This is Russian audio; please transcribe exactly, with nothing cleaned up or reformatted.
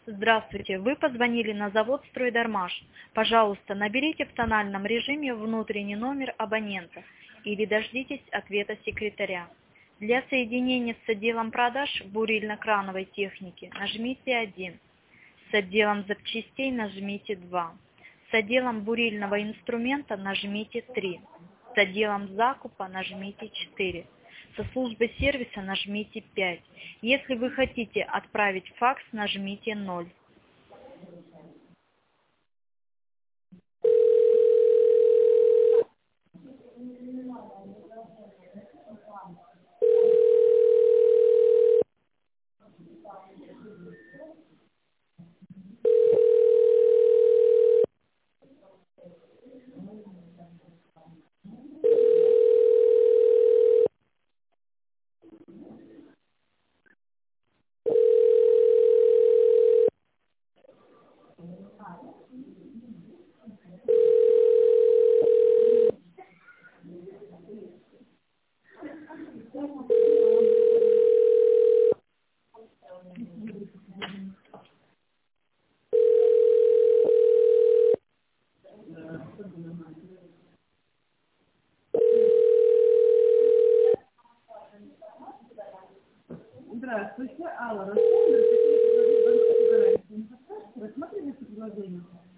Здравствуйте, вы позвонили на завод «Стройдармаш». Пожалуйста, наберите в тональном режиме внутренний номер абонента или дождитесь ответа секретаря. Для соединения с отделом продаж бурильно-крановой техники нажмите один, с отделом запчастей нажмите два, с отделом бурильного инструмента нажмите три, с отделом закупа нажмите четыре. Со службой сервиса нажмите пять. Если вы хотите отправить факс, нажмите ноль. Здравствуйте, Алла Рассказывает, какие предложения вам собираетесь. Рассмотрели это предложение?